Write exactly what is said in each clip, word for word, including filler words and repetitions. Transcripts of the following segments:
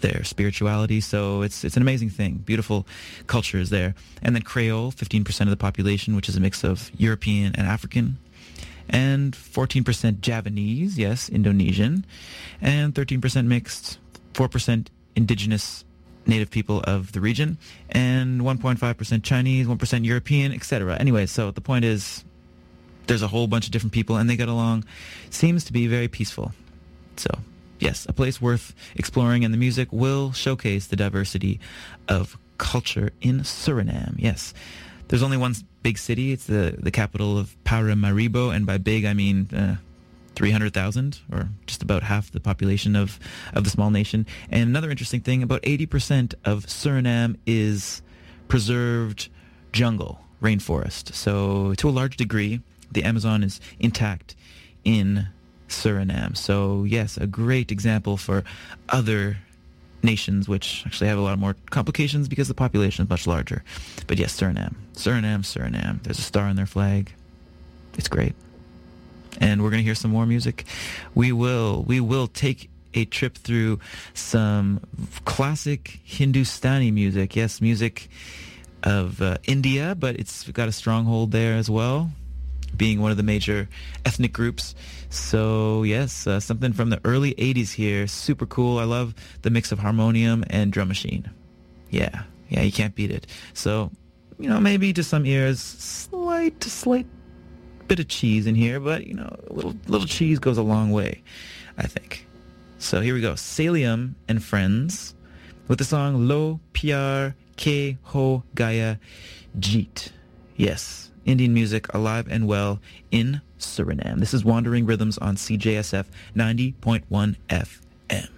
their spirituality. So it's it's an amazing thing. Beautiful culture is there. And then Creole, fifteen percent of the population, which is a mix of European and African. And fourteen percent Javanese, yes, Indonesian. And thirteen percent mixed, four percent indigenous native people of the region, and one point five percent Chinese, one percent European, et cetera. Anyway, so the point is there's a whole bunch of different people, and they get along. Seems to be very peaceful. So, yes, a place worth exploring, and the music will showcase the diversity of culture in Suriname. Yes. There's only one big city. It's the, the capital of Paramaribo, and by big, I mean uh, three hundred thousand, or just about half the population of, of the small nation. And another interesting thing, about eighty percent of Suriname is preserved jungle, rainforest. So to a large degree, the Amazon is intact in Suriname. So yes, a great example for other nations which actually have a lot more complications because the population is much larger. But yes, Suriname. Suriname, Suriname. There's a star on their flag. It's great. And we're going to hear some more music. We will. We will take a trip through some classic Hindustani music. Yes, music of uh, India, but it's got a stronghold there as well, being one of the major ethnic groups. So yes, uh, something from the early eighties here. Super cool. I love the mix of harmonium and drum machine. Yeah, yeah, you can't beat it. So, you know, maybe to some ears, slight, slight bit of cheese in here, but, you know, a little, little cheese goes a long way, I think. So here we go. Salium and Friends with the song Lo Pyar Ke Ho Gaya Jeet. Yes, Indian music alive and well in Suriname. This is Wandering Rhythms on C J S F ninety point one F M.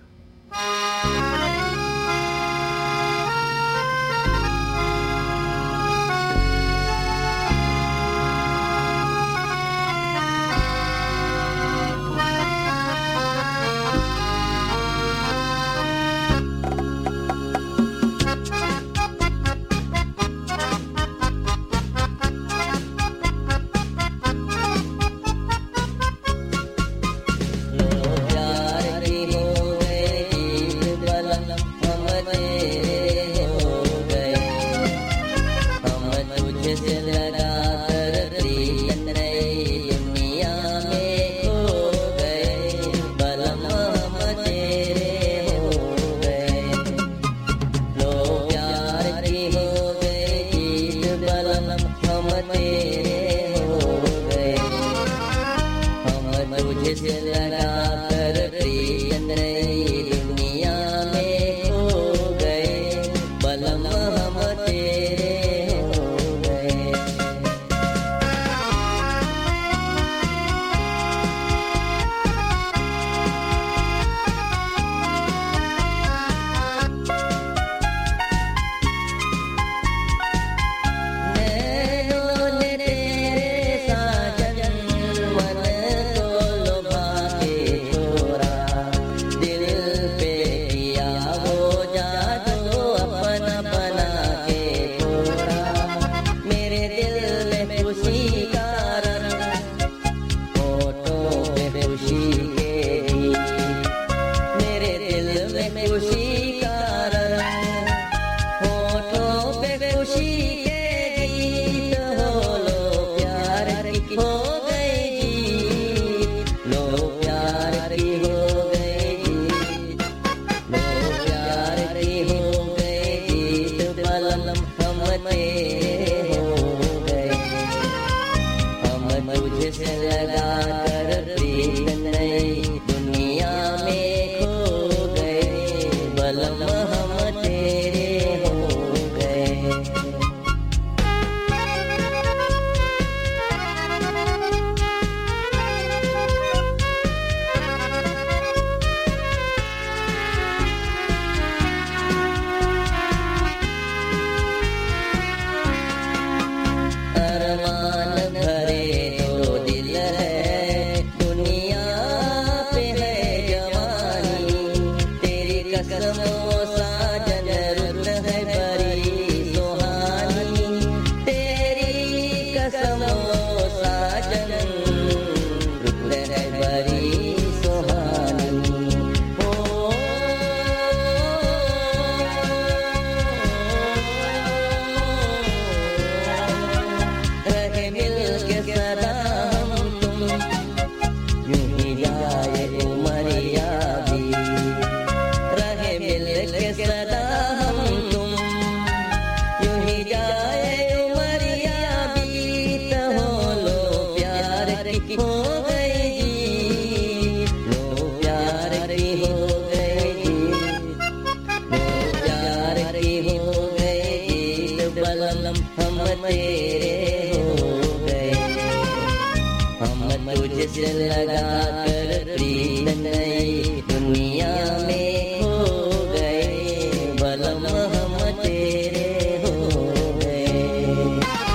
लगा कर प्रीत नई दुनिया में खो गए बलम हम तेरे हो गए।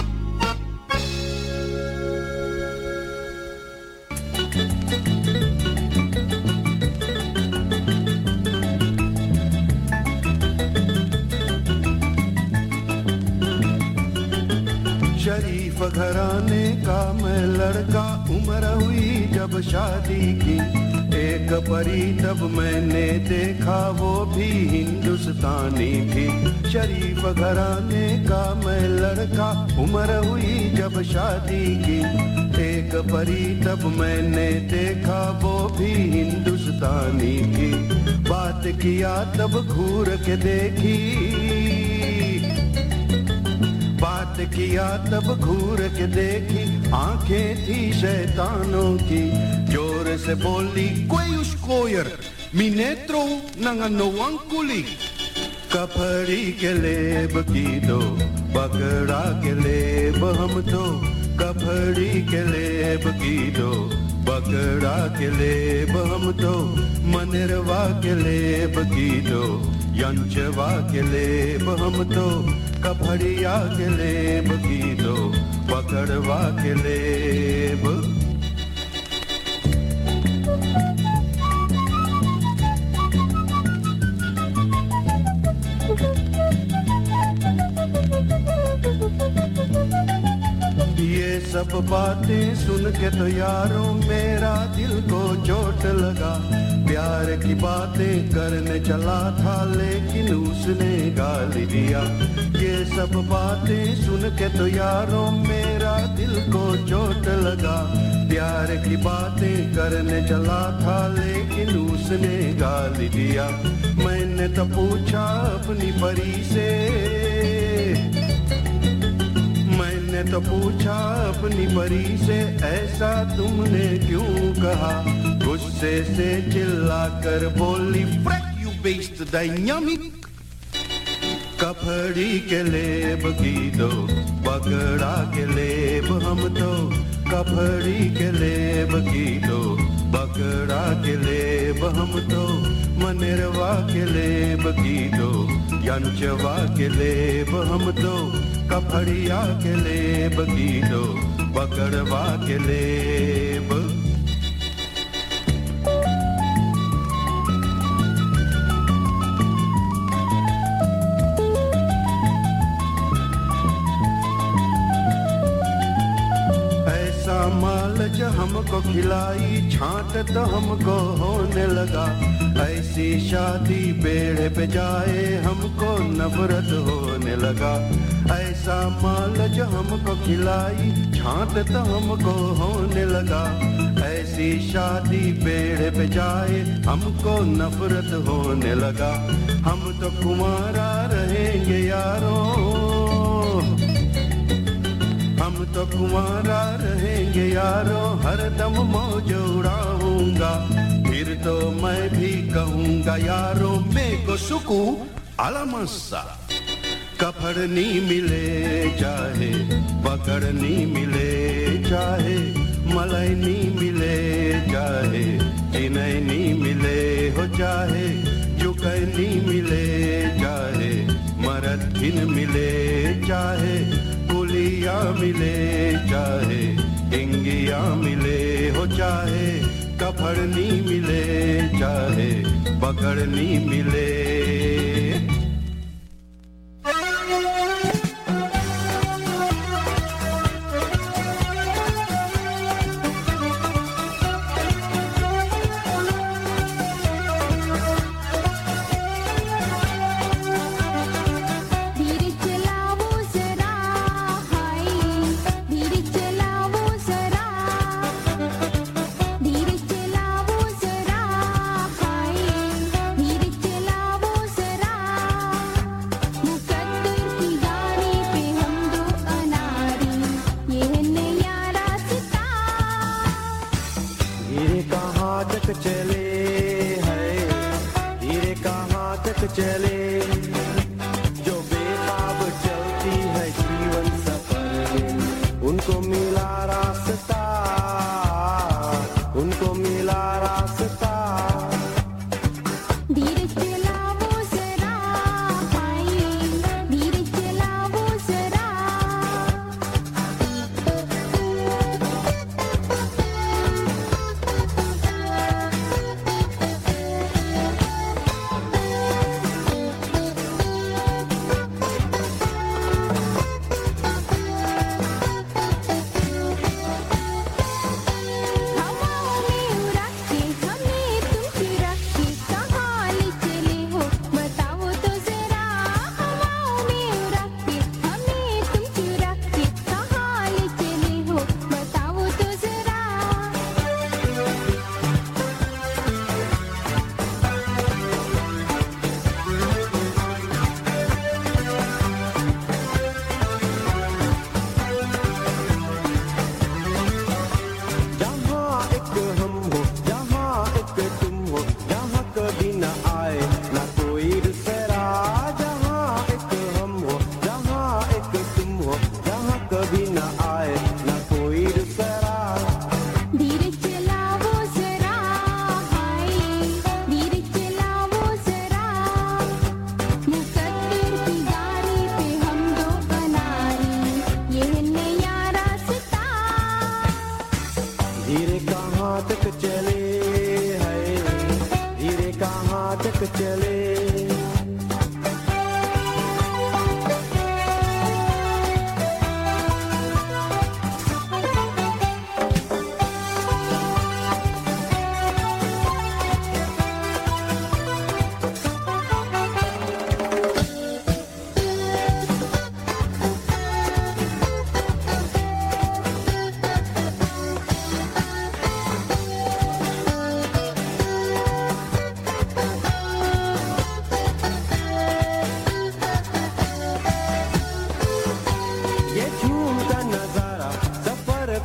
शरीफ घराने का मैं लड़का, उम्र हुई जब शादी की, एक परी तब मैंने देखा वो भी हिंदुस्तानी थी। शरीफ घराने का मैं लड़का, उम्र हुई जब शादी की, एक परी तब मैंने देखा वो भी हिंदुस्तानी थी। बात किया तब घूर के देखी, बात किया तब घूर के देखी, आंखें थी शैतानों की। जोर से बोली कोई उसकोयर मिनेत्रो नंगनो अंकुली। कफड़ी के लेब की दो पकड़ा के लेब हम तो, कफड़ी के लेब की दो पकड़ा के लेब हम तो, मनेरवा के लेब की दो यंचवा के लेब हम तो, कफड़िया के लेब की दो पकड़वा के लेब। ये सब बातें सुन के तो यारों मेरा दिल को चोट लगा। प्यार की बातें करने चला था लेकिन उसने गाली दिया। ये सब बातें सुन के तो यारों मेरा दिल को चोट लगा। प्यार की बातें करने चला था लेकिन उसने गाली दिया। मैंने तो पूछा अपनी परी से, मैंने तो पूछा अपनी परी से, ऐसा तुमने क्यों कहा? गुस्से से चिल्लाकर बोली फ्रैक यू बेस्ट डायनामिक। कफड़ी के लेब की दो पकड़ा के लेब हम तो, कफड़ी के लेब की दो पकड़ा के लेब हम तो, मनेरवा के लेब की दो यंचवा के लेब हम तो, कफड़िया के लेब की दो पकड़वा के लेब। मालच हमको खिलाई छांट तो हमको होने लगा। ऐसी शादी बेड़े पे जाए हमको नफरत होने लगा। ऐसा मालच हमको खिलाई छांट तो हमको होने लगा। ऐसी शादी बेड़े पे जाए हमको नफरत होने लगा। हम तो कुंवारा रहेंगे यारों, हम तो कुंवारा रहेंगे यारों, हरदम मौज उड़ाऊंगा। फिर तो मैं भी कहूंगा यारों मेको सुकू अलामसा। कफड़नी मिले चाहे पकड़नी मिले चाहे, मलैनी मिले चाहे चिनैनी मिले हो चाहे, जुकैनी मिले चाहे मरथिन मिले चाहे, कुलिया मिले चाहे टिंगिया मिले हो चाहे, कफड़नी मिले चाहे पकड़नी मिले। उनको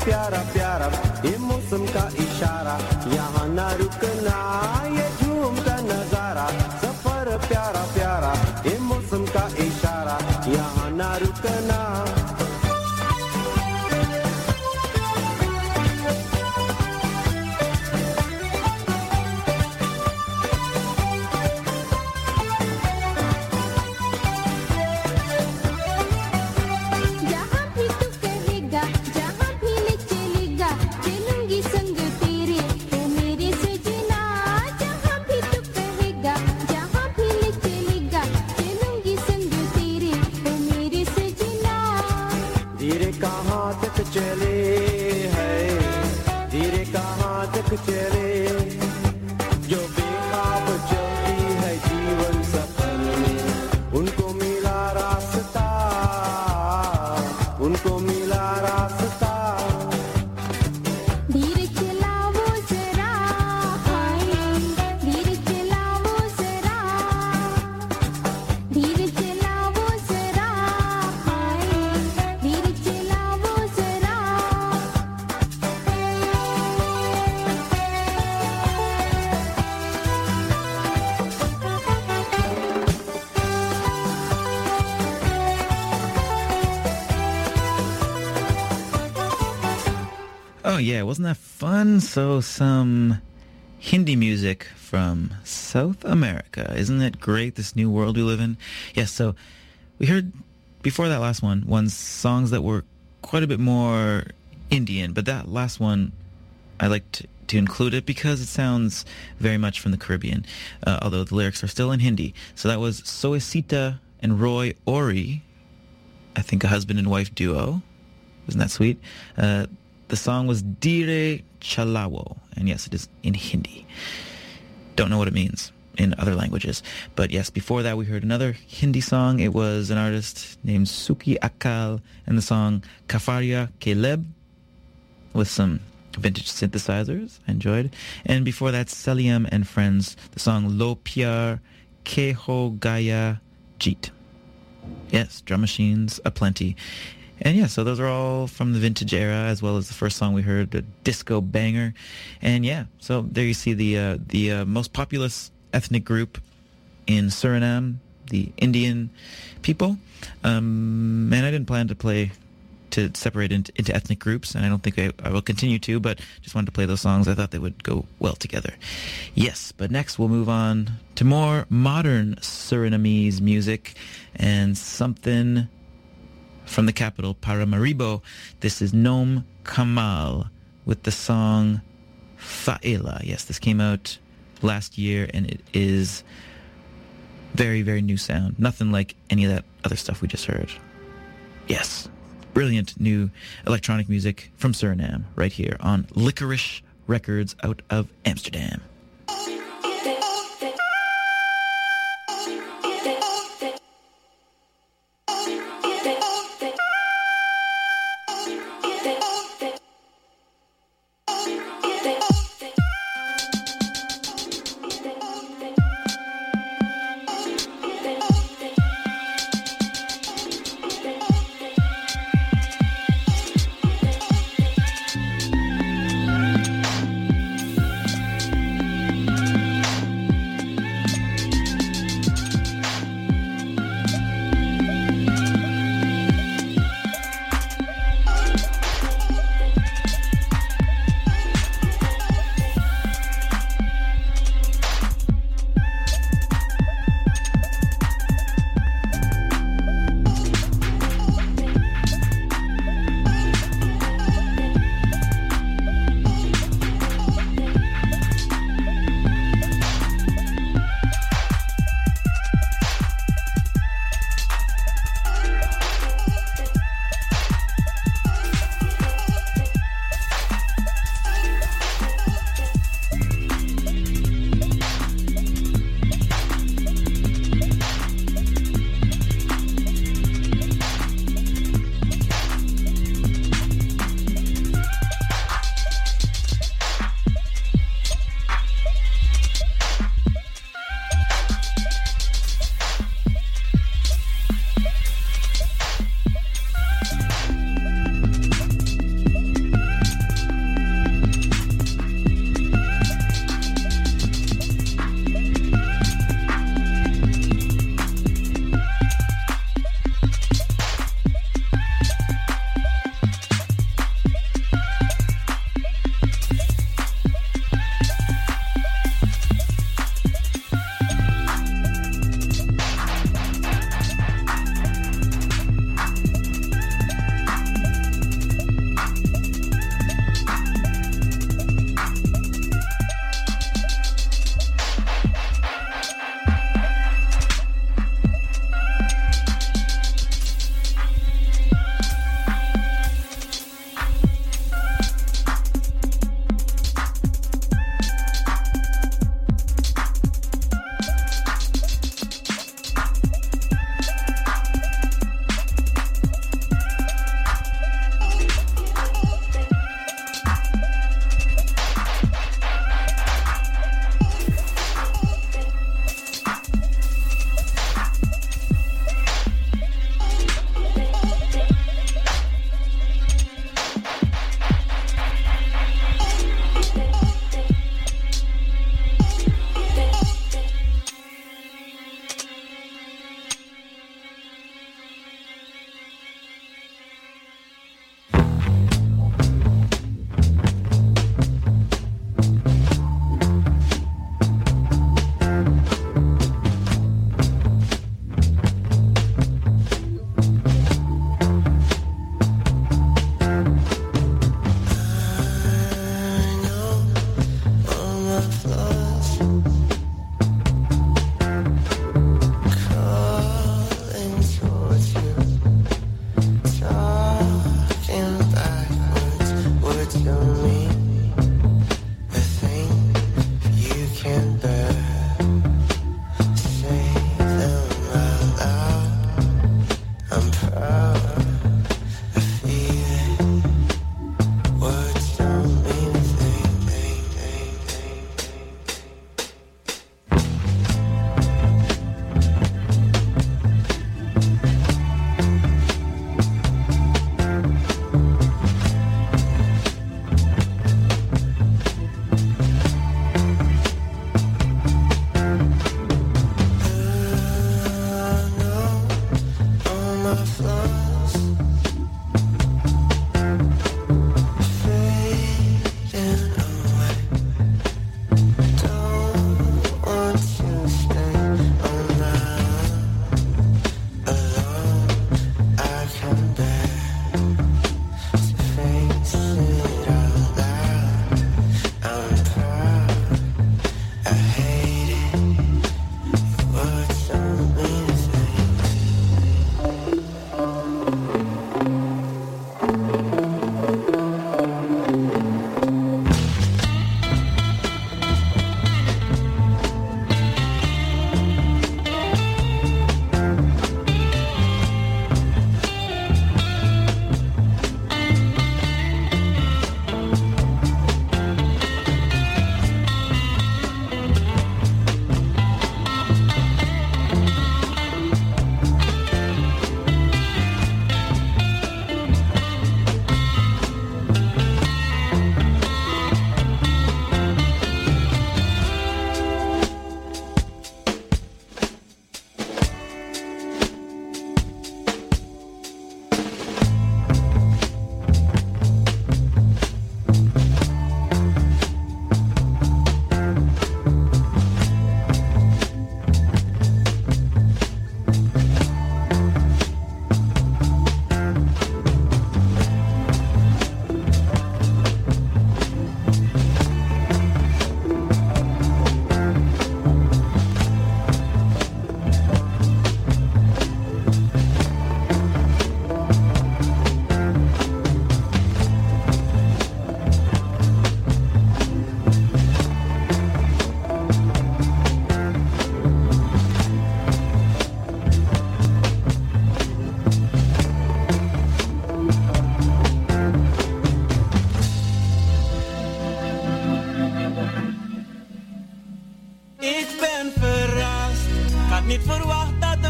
प्यारा प्यारा ये मौसम का इशारा यहाँ ना रुकना ये झूमता नजारा सफर प्यारा प्यारा ये मौसम का इशारा यहाँ ना रुकना Oh yeah, wasn't that fun? So some Hindi music from South America. Isn't it great, this new world we live in? Yes, so we heard before that last one, one songs that were quite a bit more Indian, but that last one, I like to, to include it because it sounds very much from the Caribbean, uh, although the lyrics are still in Hindi. So that was Soecita and Roy Ori, I think a husband and wife duo. Isn't that sweet? Uh, the song was Dire Chalawo, and yes, it is in Hindi. Don't know what it means in other languages. But yes, before that we heard another Hindi song. It was an artist named Suki Akal, and the song Kafaria Keleb with some vintage synthesizers. I enjoyed. And before that, Seliam and Friends, the song Lo Pyar Keho Gaya Jeet. Yes, drum machines aplenty. And yeah, so those are all from the vintage era, as well as the first song we heard, a disco banger. And yeah, so there you see the uh, the uh, most populous ethnic group in Suriname, the Indian people. Um, and I didn't plan to play, to separate into, into ethnic groups, and I don't think I, I will continue to, but just wanted to play those songs. I thought they would go well together. Yes, but next we'll move on to more modern Surinamese music and something from the capital, Paramaribo. This is Nom Kamal with the song Faela. Yes, this came out last year, and it is very, very new sound. Nothing like any of that other stuff we just heard. Yes, brilliant new electronic music from Suriname right here on Licorice Records out of Amsterdam.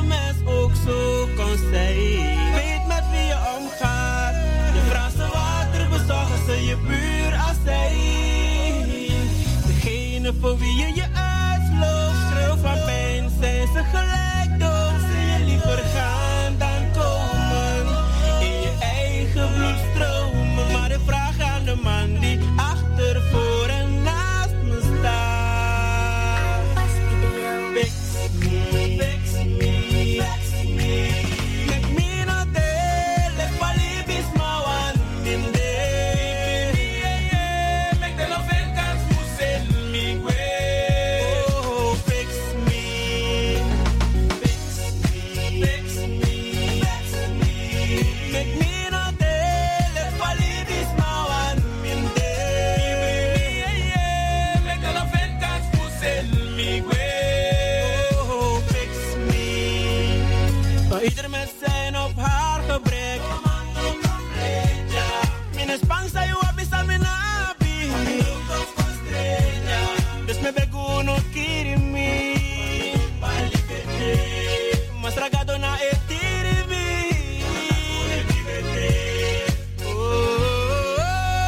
mens ook zo kon zijn. Weet met wie je omgaat. Je vraagt ze water, bezorgen ze je puur als zij. Degene voor wie je je uitsloopt, schreeuw van pijn, zijn ze gelijk dood. Ze je liever gaan dan komen. In je eigen bloed stromen. Maar ik vraag aan de man die achter, voor en naast me staat. Fix me, fix me, fix me. Make me no day, let Pali be my one in day. Make the love and dance to send me way. Oh, fix me, fix me, fix me, fix me. Make me no day, let Pali be my one in day. Make the love and dance to send me way. Oh, fix me. Maar ieder met zijn op haar gebrek. Mijn spang zei je op is aan mijn abi. Dus me bego no kirimi. Mas ragado na etirimi. Oh,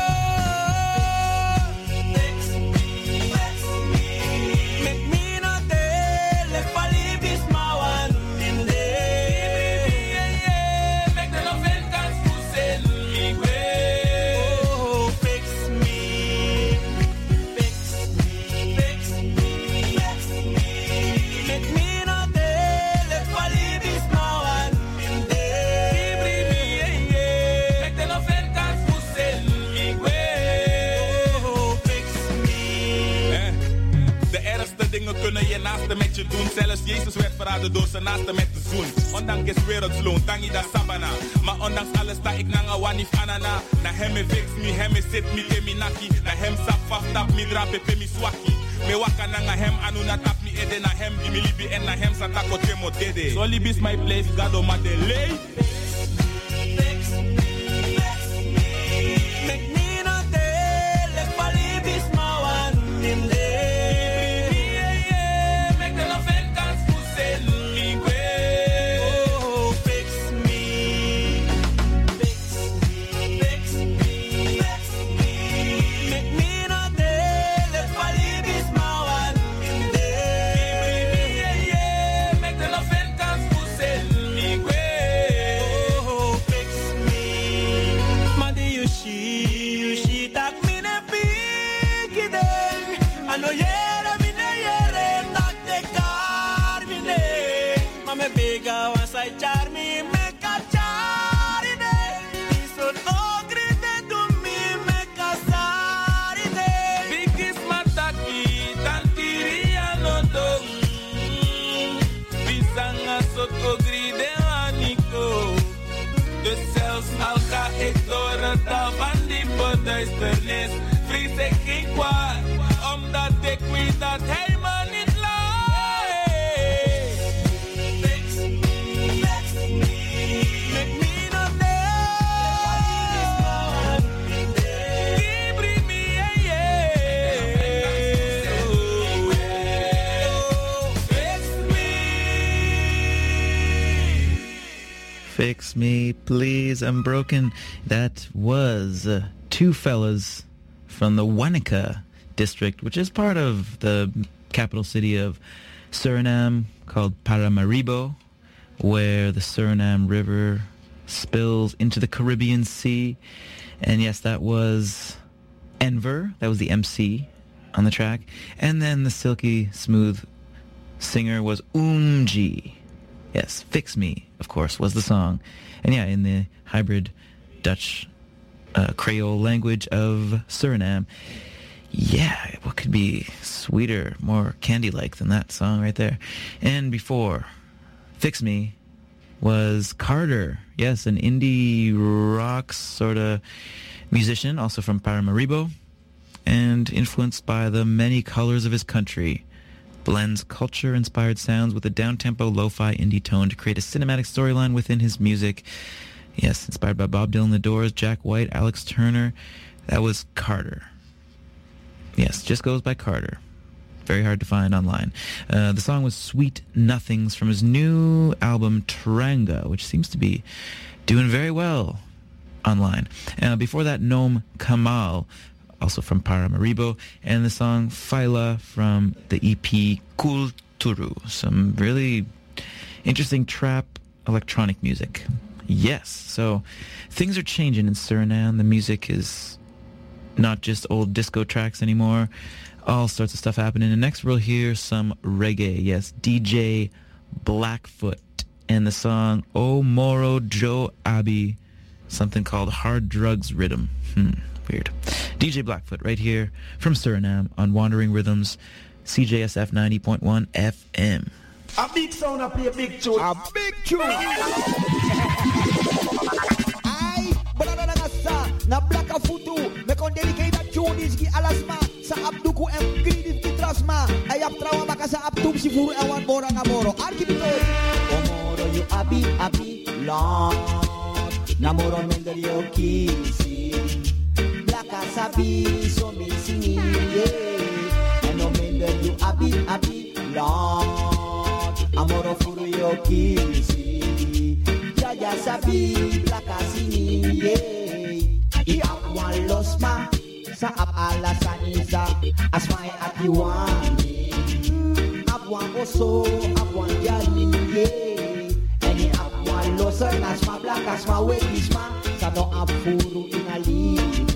fix me, fix me. Make me no day, let Pali be my one in day. Make the love and dance to send me way. Oh, fix me, fix me, fix me, fix me. Make me no day, let Pali be my one in day. Make the love and dance to send me way. Oh, fix me. Eh, De ergste dingen kunnen je naasten met je doen. Zelfs Jezus werd verraden door zijn naasten met de zoen. Ondanks is wereldsloon, tangi da sabana. Maar ondanks alles sta ik nanga wanif anana. Na hem me fix me, hem me sit me te mi naki. Na hem sap faf tap mi dra pepe mi swaki. Me waka nanga hem anu na tap mi ede. Na hem di mi libi en na hem sa tako temo dede. So libis my place, gado ma delay. Fix me, fix me. Make me no day, let Pali be my one in day. Make the love and dance to send me way. Oh, fix me, fix me, fix me, fix me. Make me no day, let Pali be my one in day. Make the love and dance to send me way. Oh, fix me. Madi you she, you she tak me ne piki den. Ano yere mi ne yere tak te kar mi ne. Ma me bega once I char me me kachari de. Iso to grite to me me kasari de. Bigis mataki, tantiri anodong. Bisanga sot ogri de aniko. Dus zelfs al ga ik door het dal van die duisternis, vrees ik geen kwaad, omdat ik weet dat hij me niet laat. Fix me, fix me. Make me no day. Libri me, yeah, yeah. Oh, fix me. Fix me, please, I'm broken. That was uh, two fellas from the Wanaka district, which is part of the capital city of Suriname, called Paramaribo, where the Suriname River spills into the Caribbean Sea. And yes, that was Enver. That was the M C on the track. And then the silky smooth singer was Oomji. Yes, Fix Me, of course, was the song. And yeah, in the hybrid Dutch uh, Creole language of Suriname. Yeah, what could be sweeter, more candy-like than that song right there? And before Fix Me was Carter. Yes, an indie rock sort of musician, also from Paramaribo, and influenced by the many colors of his country. Blends culture-inspired sounds with a down-tempo, lo-fi indie tone to create a cinematic storyline within his music. Yes, inspired by Bob Dylan, The Doors, Jack White, Alex Turner. That was Carter. Yes, just goes by Carter. very hard to find online. Uh, the song was Sweet Nothings from his new album Teranga, which seems to be doing very well online. Uh, before that, Noam Kamal, also from Paramaribo, and the song Faila from the E P Kulturu. Some really interesting trap electronic music. Yes, so things are changing in Suriname. The music is not just old disco tracks anymore. All sorts of stuff happening. And next we'll hear some reggae. Yes, D J Blackfoot and the song O Moro Joe Abi, something called Hard Drugs Rhythm. Hmm, weird. D J Blackfoot right here from Suriname on Wandering Rhythms, C J S F ninety point one F M. A big sound, I play a big tune. A big tune. Aye, but I don't know. Na Black Futu, me kon dedicate that tune is ki alasma. Sa abduku em greedy ki trasma. Ay ap trawa baka sa abtum si furu ewan moro nga moro. Arki bito. Omoro you abi abi long. Namoro mender yo kisi. Black asabi so me singing yeah. And no mender you abi abi long. Amoro furu yo kisi. Jaja sabi black asini yeah. I ap wan los ma. Sa ap ala sa isa. Asmai ati wani. Ap wan oso. Ap wan jali yeah. Any ap wan los asma black asma wegisma. Sa no ap furu inali.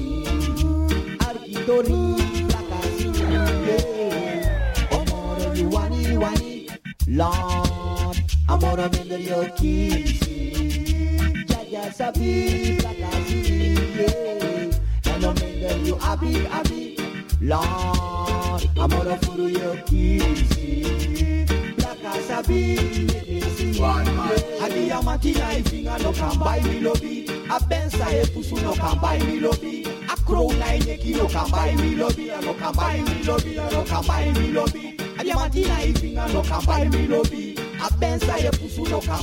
Arkitori black asini yeah. Omoro you wani wani. Lord, amor mender yo kisi. Jaja sabi plakasi, yeah. And no mender you abi abi. Lord, amor furu yo kisi. Plakasabi, misi. Adi amati na ifinga no can buy me lobby. A bensa e pusu no can buy me lobby. A crow na ineki no can buy me lobby. No can buy me lobby. No can buy me lobby. Adiamantina ifinga no can buy me lobby. A bensa ye pusu no can